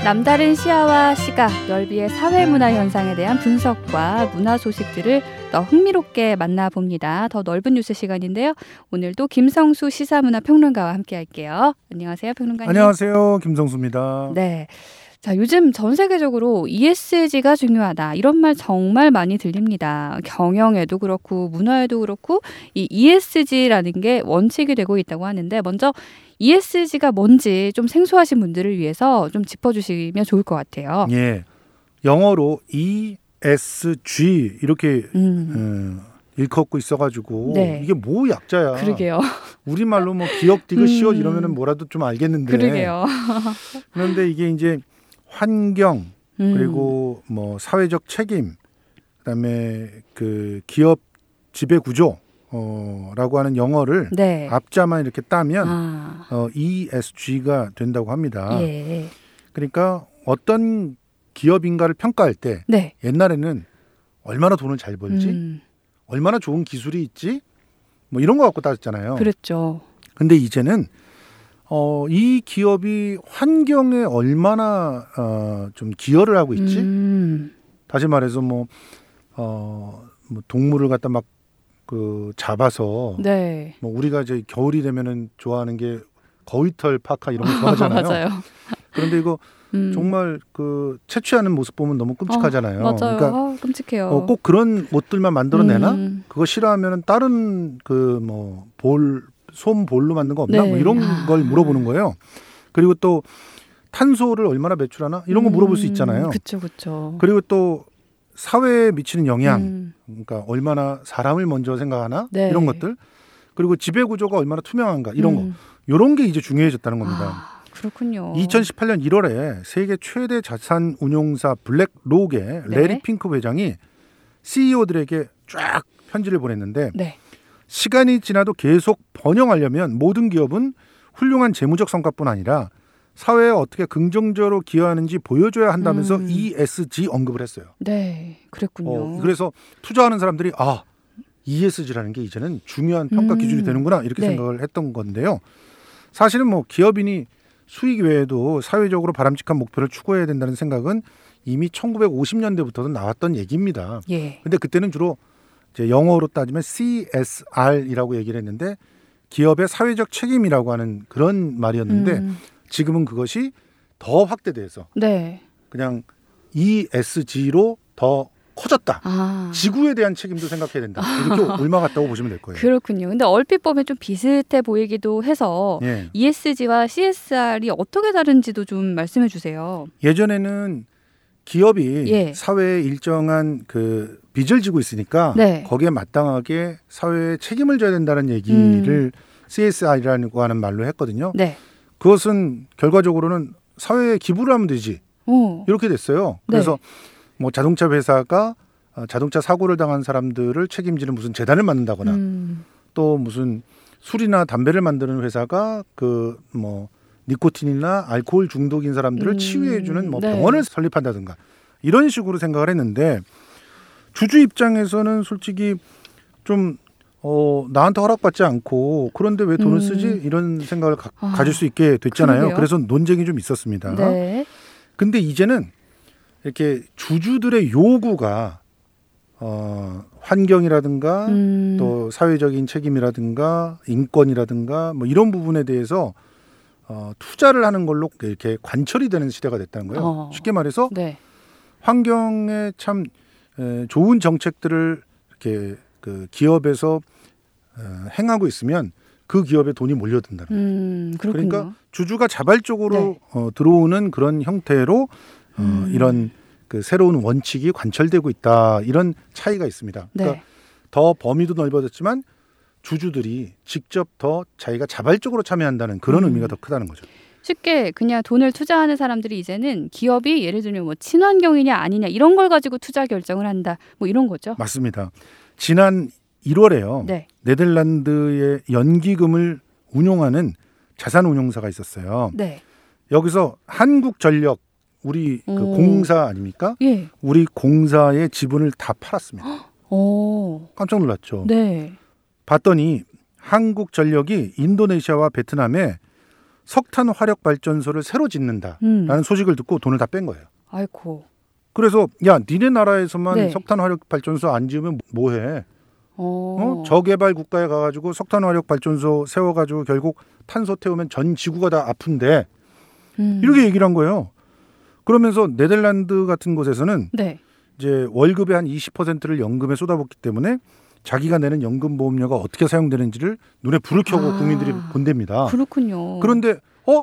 남다른 시야와 시각, 넓이의 사회문화 현상에 대한 분석과 문화 소식들을 더 흥미롭게 만나봅니다. 더 넓은 뉴스 시간인데요. 오늘도 김성수 시사문화평론가와 함께할게요. 안녕하세요, 평론가님. 안녕하세요, 김성수입니다. 네. 자, 요즘 전 세계적으로 ESG가 중요하다. 이런 말 정말 많이 들립니다. 경영에도 그렇고 문화에도 그렇고 이 ESG라는 게 원칙이 되고 있다고 하는데 먼저 ESG가 뭔지 좀 생소하신 분들을 위해서 좀 짚어주시면 좋을 것 같아요. 예, 영어로 ESG 이렇게 일컫고 있어가지고 네. 이게 뭐 약자야. 그러게요. 우리말로 뭐 기억 디귿 시옷 이러면은 뭐라도 좀 알겠는데. 그러게요. 그런데 이게 이제 환경 그리고 뭐 사회적 책임 그다음에 그 기업 지배 구조 라고 하는 영어를 네. 앞자만 이렇게 따면 ESG가 된다고 합니다. 예. 그러니까 어떤 기업인가를 평가할 때 네. 옛날에는 얼마나 돈을 잘 벌지, 얼마나 좋은 기술이 있지, 뭐 이런 거 갖고 따졌잖아요. 그렇죠. 근데 이제는 이 기업이 환경에 얼마나 좀 기여를 하고 있지. 다시 말해서 뭐 동물을 갖다 막 그 잡아서 네. 뭐 우리가 이제 겨울이 되면은 좋아하는 게 거위털 파카 이런 거 좋아하잖아요. 맞아요. 그런데 이거 정말 그 채취하는 모습 보면 너무 끔찍하잖아요. 맞아요. 그러니까 끔찍해요. 꼭 그런 옷들만 만들어내나? 그거 싫어하면은 다른 그 뭐 솜 볼로 만든 거 없나? 네. 뭐 이런 걸 물어보는 거예요. 그리고 또 탄소를 얼마나 배출하나? 이런 거 물어볼 수 있잖아요. 그렇죠. 그리고 또 사회에 미치는 영향, 그러니까 얼마나 사람을 먼저 생각하나? 네. 이런 것들. 그리고 지배 구조가 얼마나 투명한가? 이런 거. 이런 게 이제 중요해졌다는 겁니다. 그렇군요. 2018년 1월에 세계 최대 자산 운용사 블랙록의 네. 레리 핑크 회장이 CEO들에게 쫙 편지를 보냈는데 네. 시간이 지나도 계속 번영하려면 모든 기업은 훌륭한 재무적 성과뿐 아니라 사회에 어떻게 긍정적으로 기여하는지 보여줘야 한다면서 ESG 언급을 했어요. 네, 그랬군요. 그래서 투자하는 사람들이 ESG라는 게 이제는 중요한 평가 기준이 되는구나 이렇게 네. 생각을 했던 건데요. 사실은 뭐 기업인이 수익 외에도 사회적으로 바람직한 목표를 추구해야 된다는 생각은 이미 1950년대부터도 나왔던 얘기입니다. 예. 근데 그때는 주로 이제 영어로 따지면 CSR이라고 얘기를 했는데 기업의 사회적 책임이라고 하는 그런 말이었는데 지금은 그것이 더 확대돼서 네. 그냥 ESG로 더 커졌다. 지구에 대한 책임도 생각해야 된다. 이렇게 옮아갔다고 보시면 될 거예요. 그렇군요. 근데 얼핏 보면 좀 비슷해 보이기도 해서 예. ESG와 CSR이 어떻게 다른지도 좀 말씀해 주세요. 예전에는 기업이 예. 사회에 일정한 그 빚을 지고 있으니까 네. 거기에 마땅하게 사회에 책임을 져야 된다는 얘기를 CSR이라고 하는 말로 했거든요. 네. 그것은 결과적으로는 사회에 기부를 하면 되지. 이렇게 됐어요. 그래서 네. 뭐 자동차 회사가 자동차 사고를 당한 사람들을 책임지는 무슨 재단을 만든다거나 또 무슨 술이나 담배를 만드는 회사가 그 뭐 니코틴이나 알코올 중독인 사람들을 치유해주는 뭐 네. 병원을 설립한다든가 이런 식으로 생각을 했는데 주주 입장에서는 솔직히 좀 나한테 허락받지 않고 그런데 왜 돈을 쓰지? 이런 생각을 가질 수 있게 됐잖아요. 그러게요. 그래서 논쟁이 좀 있었습니다. 네. 근데 이제는 이렇게 주주들의 요구가 환경이라든가 또 사회적인 책임이라든가 인권이라든가 뭐 이런 부분에 대해서 투자를 하는 걸로 이렇게 관철이 되는 시대가 됐다는 거예요. 쉽게 말해서 네. 환경에 참 좋은 정책들을 이렇게 그 기업에서 행하고 있으면 그 기업에 돈이 몰려든다는 거예요. 그렇군요. 그러니까 주주가 자발적으로 네. 들어오는 그런 형태로 이런 그 새로운 원칙이 관철되고 있다. 이런 차이가 있습니다. 네. 그러니까 더 범위도 넓어졌지만 주주들이 직접 더 자기가 자발적으로 참여한다는 그런 의미가 더 크다는 거죠. 쉽게 그냥 돈을 투자하는 사람들이 이제는 기업이 예를 들면 뭐 친환경이냐 아니냐 이런 걸 가지고 투자 결정을 한다. 뭐 이런 거죠. 맞습니다. 지난 1월에요. 네. 네덜란드의 연기금을 운용하는 자산운용사가 있었어요. 네. 여기서 한국전력 우리 그 공사 아닙니까? 예. 우리 공사의 지분을 다 팔았습니다. 깜짝 놀랐죠. 네. 봤더니 한국전력이 인도네시아와 베트남에 석탄 화력 발전소를 새로 짓는다라는 소식을 듣고 돈을 다 뺀 거예요. 아이고. 그래서 야, 니네 나라에서만 네. 석탄 화력 발전소 안 지으면 뭐해? 저개발 국가에 가가지고 석탄 화력 발전소 세워가지고 결국 탄소 태우면 전 지구가 다 아픈데 이렇게 얘기를 한 거예요. 그러면서 네덜란드 같은 곳에서는 네. 이제 월급의 한 20%를 연금에 쏟아붓기 때문에 자기가 내는 연금 보험료가 어떻게 사용되는지를 눈에 불을 켜고 국민들이 본답니다. 그렇군요. 그런데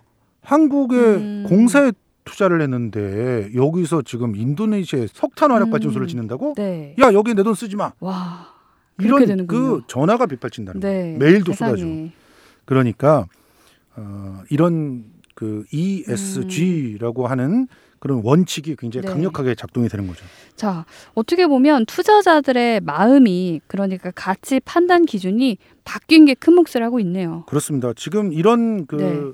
한국의 공사에 투자를 했는데 여기서 지금 인도네시아에 석탄 화력 발전소를 짓는다고? 네. 야, 여기 내 돈 쓰지 마. 와. 이런 그 전화가 빗발친다는 거예요. 메일도 쏟아주고. 그러니까 이런 그 ESG라고 하는 그런 원칙이 굉장히 강력하게 작동이 되는 거죠. 자, 어떻게 보면 투자자들의 마음이, 그러니까 가치 판단 기준이 바뀐 게 큰 몫을 하고 있네요. 그렇습니다. 지금 이런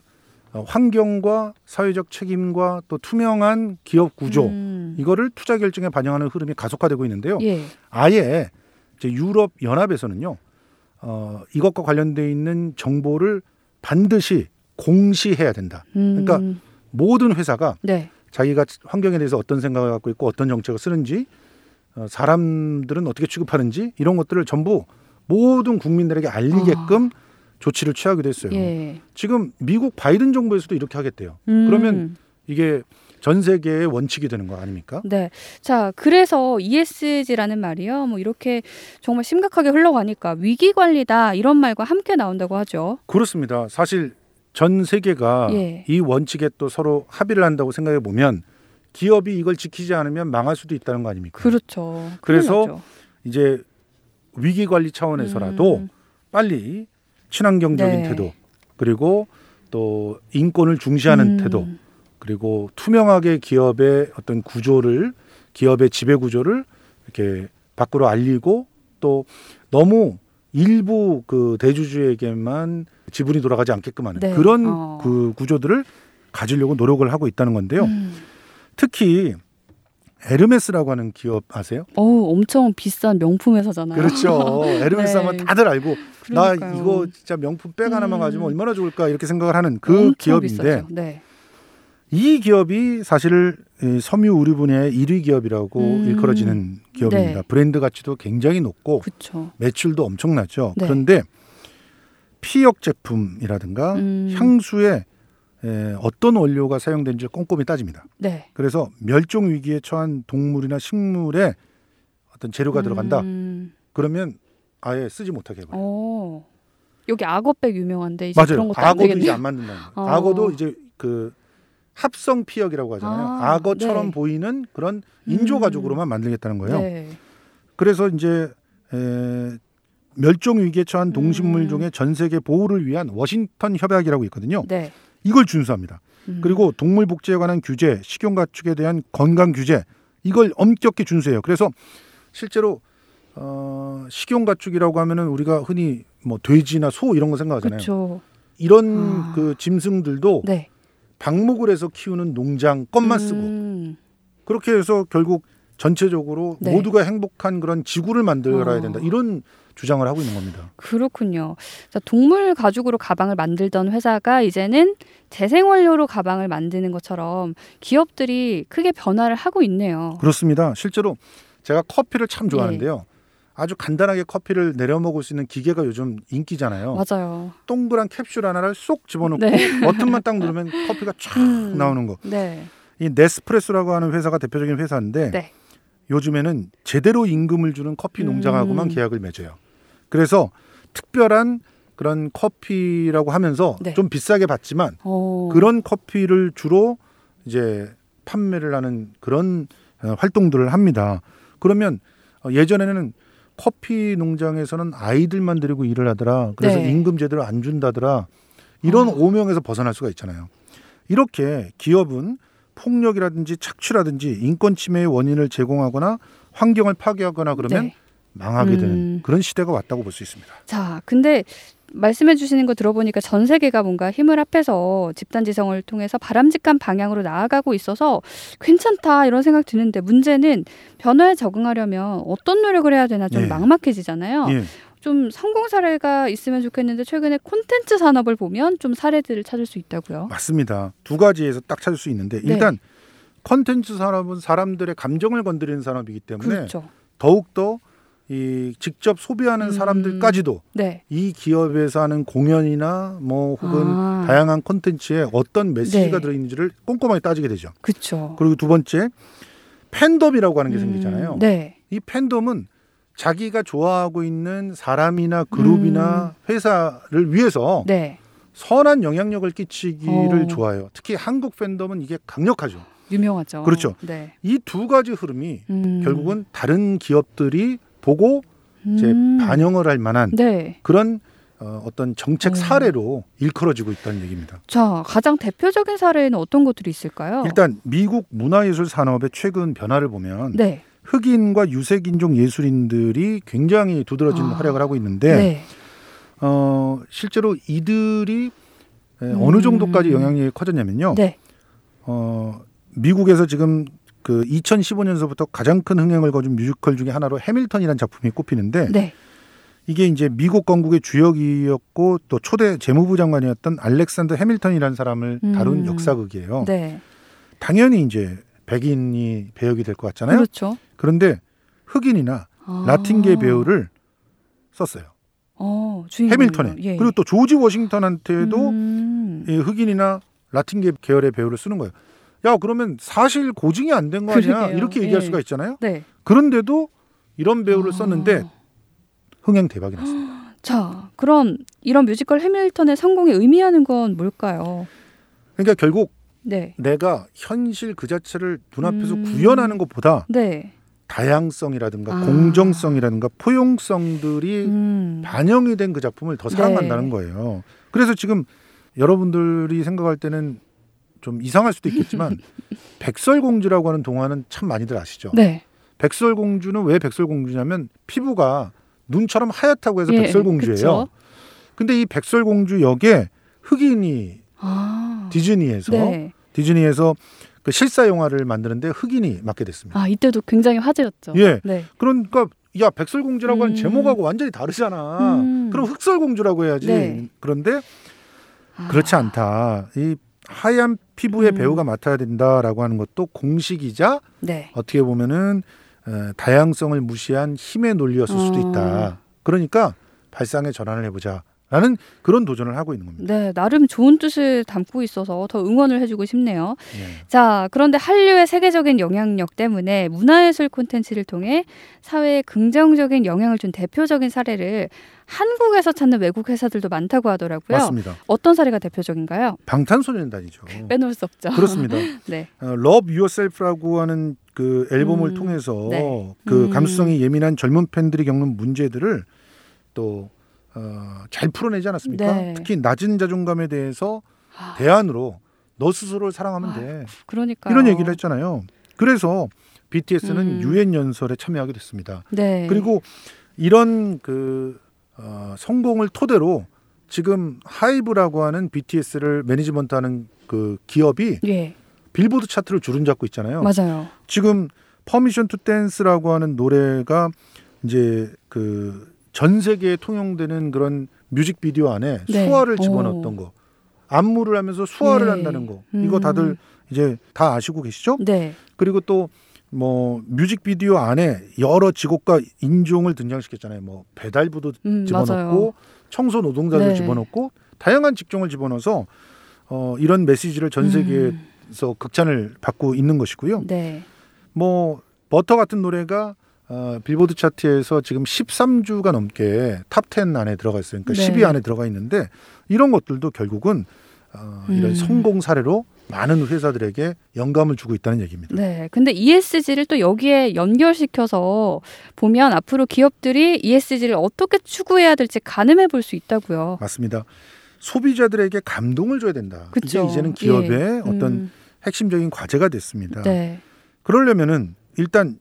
환경과 사회적 책임과 또 투명한 기업 구조 이거를 투자 결정에 반영하는 흐름이 가속화되고 있는데요. 예. 아예 이제 유럽 연합에서는요, 이것과 관련돼 있는 정보를 반드시 공시해야 된다. 그러니까 모든 회사가 자기가 환경에 대해서 어떤 생각을 갖고 있고 어떤 정책을 쓰는지, 사람들은 어떻게 취급하는지 이런 것들을 전부 모든 국민들에게 알리게끔 조치를 취하기도 했어요. 예. 지금 미국 바이든 정부에서도 이렇게 하겠대요. 그러면 이게 전 세계의 원칙이 되는 거 아닙니까? 네. 자, 그래서 ESG라는 말이요. 뭐 이렇게 정말 심각하게 흘러가니까 위기 관리다 이런 말과 함께 나온다고 하죠. 그렇습니다. 사실 전 세계가 이 원칙에 또 서로 합의를 한다고 생각해 보면 기업이 이걸 지키지 않으면 망할 수도 있다는 거 아닙니까? 그렇죠. 그래서 이제 위기 관리 차원에서라도 빨리 친환경적인 태도, 그리고 또 인권을 중시하는 태도, 그리고 투명하게 기업의 어떤 구조를, 기업의 지배 구조를 이렇게 밖으로 알리고 또 너무 일부 그 대주주에게만 지분이 돌아가지 않게끔 하는 그런 그 구조들을 가지려고 노력을 하고 있다는 건데요. 특히 에르메스라고 하는 기업 아세요? 엄청 비싼 명품 회사잖아요. 그렇죠. 에르메스 하면 다들 알고 나 이거 진짜 명품 백 하나만 가지면 얼마나 좋을까 이렇게 생각을 하는 그 기업인데 이 기업이 사실 섬유 의류 분야의 1위 기업이라고 일컬어지는 기업입니다. 브랜드 가치도 굉장히 높고 매출도 엄청나죠. 그런데 피혁 제품이라든가 향수에 어떤 원료가 사용되는지 꼼꼼히 따집니다. 그래서 멸종 위기에 처한 동물이나 식물에 어떤 재료가 들어간다. 그러면 아예 쓰지 못하게 해버려요. 여기 악어백 유명한데 이제 맞아요. 그런 것도 악어도 안 되겠네요. 이제 안 만든다는 거예요. 악어도 이제 그 합성 피혁이라고 하잖아요. 악어처럼 보이는 그런 인조 가죽으로만 만들겠다는 거예요. 그래서 이제 멸종 위기에 처한 동식물 종의 전 세계 보호를 위한 워싱턴 협약이라고 있거든요. 이걸 준수합니다. 그리고 동물 복지에 관한 규제, 식용 가축에 대한 건강 규제 이걸 엄격히 준수해요. 그래서 실제로 식용 가축이라고 하면은 우리가 흔히 뭐 돼지나 소 이런 거 생각하잖아요. 그쵸. 이런 그 짐승들도 방목을 해서 키우는 농장 것만 쓰고 그렇게 해서 결국 전체적으로 모두가 행복한 그런 지구를 만들어야 된다. 이런 주장을 하고 있는 겁니다. 그렇군요. 자, 동물 가죽으로 가방을 만들던 회사가 이제는 재생원료로 가방을 만드는 것처럼 기업들이 크게 변화를 하고 있네요. 그렇습니다. 실제로 제가 커피를 참 좋아하는데요. 아주 간단하게 커피를 내려 먹을 수 있는 기계가 요즘 인기잖아요. 맞아요. 동그란 캡슐 하나를 쏙 집어넣고 버튼만 딱 누르면 커피가 쫙 나오는 거. 이 네스프레소라고 하는 회사가 대표적인 회사인데 요즘에는 제대로 임금을 주는 커피 농장하고만 계약을 맺어요. 그래서 특별한 그런 커피라고 하면서 좀 비싸게 받지만 그런 커피를 주로 이제 판매를 하는 그런 활동들을 합니다. 그러면 예전에는 커피 농장에서는 아이들만 데리고 일을 하더라. 그래서 임금 제대로 안 준다더라. 이런 오명에서 벗어날 수가 있잖아요. 이렇게 기업은 폭력이라든지 착취라든지 인권 침해의 원인을 제공하거나 환경을 파괴하거나 그러면 망하게 되는 그런 시대가 왔다고 볼 수 있습니다. 자, 근데 말씀해 주시는 거 들어보니까 전 세계가 뭔가 힘을 합해서 집단지성을 통해서 바람직한 방향으로 나아가고 있어서 괜찮다 이런 생각 드는데 문제는 변화에 적응하려면 어떤 노력을 해야 되나 좀 막막해지잖아요. 좀 성공 사례가 있으면 좋겠는데 최근에 콘텐츠 산업을 보면 좀 사례들을 찾을 수 있다고요? 맞습니다. 두 가지에서 딱 찾을 수 있는데 일단 콘텐츠 산업은 사람들의 감정을 건드리는 산업이기 때문에 그렇죠. 더욱더 이 직접 소비하는 사람들까지도 이 기업에서 하는 공연이나 뭐 혹은 다양한 콘텐츠에 어떤 메시지가 들어있는지를 꼼꼼하게 따지게 되죠. 그렇죠. 그리고 두 번째 팬덤이라고 하는 게 생기잖아요. 이 팬덤은 자기가 좋아하고 있는 사람이나 그룹이나 회사를 위해서 선한 영향력을 끼치기를 좋아해요. 특히 한국 팬덤은 이게 강력하죠. 유명하죠. 그렇죠. 이 두 가지 흐름이 결국은 다른 기업들이 보고 이제 반영을 할 만한 그런 어떤 정책 사례로 일컬어지고 있다는 얘기입니다. 자, 가장 대표적인 사례는 어떤 것들이 있을까요? 일단 미국 문화예술 산업의 최근 변화를 보면 흑인과 유색인종 예술인들이 굉장히 두드러진 활약을 하고 있는데 실제로 이들이 어느 정도까지 영향력이 커졌냐면요. 미국에서 지금 그 2015년서부터 가장 큰 흥행을 거둔 뮤지컬 중에 하나로 해밀턴이라는 작품이 꼽히는데 이게 이제 미국 건국의 주역이었고 또 초대 재무부 장관이었던 알렉산더 해밀턴이라는 사람을 다룬 역사극이에요. 당연히 이제 백인이 배역이 될 것 같잖아요. 그렇죠. 그런데 흑인이나 라틴계 배우를 썼어요. 해밀턴에. 그리고 또 조지 워싱턴한테도 흑인이나 라틴계 계열의 배우를 쓰는 거예요. 야, 그러면 사실 고증이 안 된 거 아니야? 이렇게 얘기할 수가 있잖아요. 그런데도 이런 배우를 썼는데 흥행 대박이 났습니다. 자, 그럼 이런 뮤지컬 해밀턴의 성공에 의미하는 건 뭘까요? 그러니까 결국 내가 현실 그 자체를 눈앞에서 구현하는 것보다 다양성이라든가 공정성이라든가 포용성들이 반영이 된 그 작품을 더 사랑한다는 거예요. 그래서 지금 여러분들이 생각할 때는 좀 이상할 수도 있겠지만 백설공주라고 하는 동화는 참 많이들 아시죠? 백설공주는 왜 백설공주냐면 피부가 눈처럼 하얗다고 해서 백설공주예요. 그쵸? 근데 이 백설공주 역에 흑인이 디즈니에서 그 실사 영화를 만드는데 흑인이 맡게 됐습니다. 이때도 굉장히 화제였죠. 그러니까 야, 백설공주라고 하는 제목하고 완전히 다르잖아. 그럼 흑설공주라고 해야지. 그런데 그렇지 않다. 이 하얀 피부의 배우가 맡아야 된다라고 하는 것도 공식이자 어떻게 보면은 다양성을 무시한 힘의 논리였을 수도 있다. 그러니까 발상의 전환을 해보자라는 그런 도전을 하고 있는 겁니다. 나름 좋은 뜻을 담고 있어서 더 응원을 해주고 싶네요. 자, 그런데 한류의 세계적인 영향력 때문에 문화예술 콘텐츠를 통해 사회에 긍정적인 영향을 준 대표적인 사례를 한국에서 찾는 외국 회사들도 많다고 하더라고요. 맞습니다. 어떤 사례가 대표적인가요? 방탄소년단이죠. 빼놓을 수 없죠. 그렇습니다. Love Yourself라고 하는 그 앨범을 통해서 그 감수성이 예민한 젊은 팬들이 겪는 문제들을 또 잘 풀어내지 않았습니까? 특히 낮은 자존감에 대해서 대안으로 너 스스로를 사랑하면 돼. 그러니까요. 이런 얘기를 했잖아요. 그래서 BTS는 유엔 연설에 참여하게 됐습니다. 그리고 이런 그 성공을 토대로 지금 하이브라고 하는 BTS를 매니지먼트하는 그 기업이 빌보드 차트를 주름잡고 있잖아요. 맞아요. 지금 퍼미션 투 댄스라고 하는 노래가 이제 그 전 세계에 통용되는 그런 뮤직비디오 안에 수화를 집어넣었던 거, 안무를 하면서 수화를 한다는 거, 이거 다들 이제 다 아시고 계시죠? 그리고 또 뭐 뮤직비디오 안에 여러 직업과 인종을 등장시켰잖아요. 뭐 배달부도 집어넣고 청소 노동자도 집어넣고 다양한 직종을 집어넣어서 이런 메시지를 전 세계에서 극찬을 받고 있는 것이고요. 뭐 버터 같은 노래가 빌보드 차트에서 지금 13주가 넘게 탑 10 안에 들어가 있어요. 그러니까 10위 안에 들어가 있는데 이런 것들도 결국은 이런 성공 사례로 많은 회사들에게 영감을 주고 있다는 얘기입니다. 근데 ESG를 또 여기에 연결시켜서 보면 앞으로 기업들이 ESG를 어떻게 추구해야 될지 가늠해 볼 수 있다고요. 맞습니다. 소비자들에게 감동을 줘야 된다. 이게 이제는 기업의 어떤 핵심적인 과제가 됐습니다. 그러려면은 일단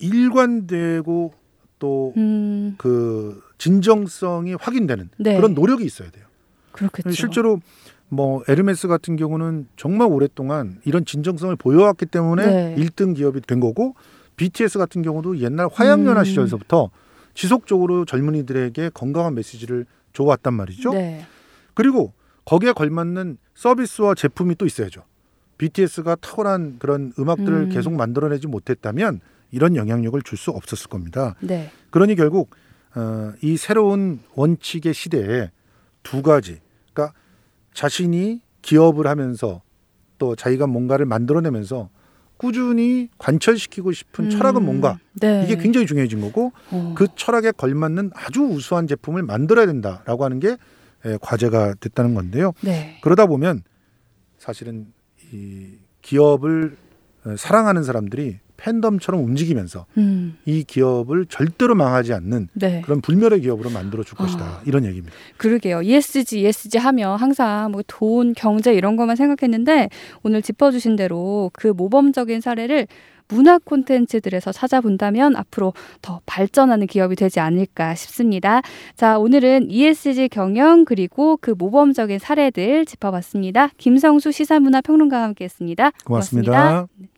일관되고 또 그 진정성이 확인되는 그런 노력이 있어야 돼요. 그렇겠죠. 실제로 뭐 에르메스 같은 경우는 정말 오랫동안 이런 진정성을 보여왔기 때문에 1등 기업이 된 거고 BTS 같은 경우도 옛날 화양연화 시절서부터 지속적으로 젊은이들에게 건강한 메시지를 줘왔단 말이죠. 네. 그리고 거기에 걸맞는 서비스와 제품이 또 있어야죠. BTS가 탁월한 그런 음악들을 계속 만들어내지 못했다면 이런 영향력을 줄 수 없었을 겁니다. 네. 그러니 결국 이 새로운 원칙의 시대에 두 가지, 그러니까 자신이 기업을 하면서 또 자기가 뭔가를 만들어내면서 꾸준히 관철시키고 싶은 철학은 뭔가, 네. 이게 굉장히 중요해진 거고 그 철학에 걸맞는 아주 우수한 제품을 만들어야 된다라고 하는 게 과제가 됐다는 건데요. 네. 그러다 보면 사실은 이 기업을 사랑하는 사람들이 팬덤처럼 움직이면서 이 기업을 절대로 망하지 않는 네. 그런 불멸의 기업으로 만들어줄 것이다. 이런 얘기입니다. 그러게요. ESG 하면 항상 뭐 돈, 경제 이런 것만 생각했는데 오늘 짚어주신 대로 그 모범적인 사례를 문화 콘텐츠들에서 찾아본다면 앞으로 더 발전하는 기업이 되지 않을까 싶습니다. 자, 오늘은 ESG 경영 그리고 그 모범적인 사례들 짚어봤습니다. 김성수 시사문화평론가와 함께했습니다. 고맙습니다.